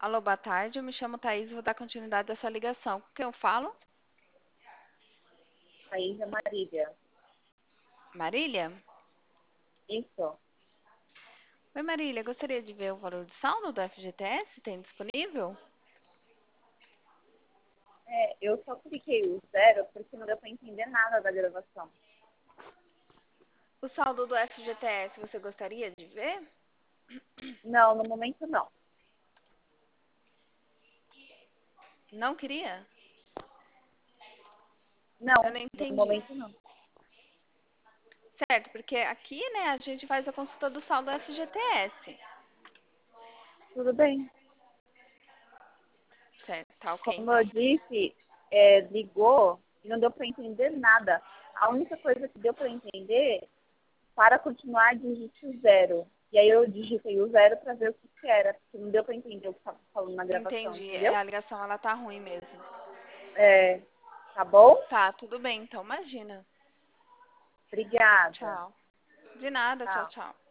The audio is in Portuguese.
Alô, boa tarde. Eu me chamo Thaís e vou dar continuidade a essa ligação. Com quem eu falo? Thaís é Marília. Marília? Isso. Oi, Marília. Gostaria de ver o valor de saldo do FGTS? Tem disponível? Eu só cliquei o zero porque não deu para entender nada da gravação. O saldo do FGTS você gostaria de ver? Não, no momento não. Não queria? Eu Não, não no entendi. momento não. Certo, porque aqui, né, a gente faz a consulta do saldo do FGTS. Tudo bem. Certo, tá ok Como eu então. disse, ligou e não deu para entender nada. A única coisa que deu para entender, para continuar, digite o zero. E aí eu digitei o zero para ver o que era, porque não deu para entender o que estava falando na gravação, Entendi. entendeu? A ligação, ela tá ruim mesmo. É, tá bom? Tá, tudo bem então. Imagina. Obrigada. Tchau. De nada, tchau, Tchau. tchau.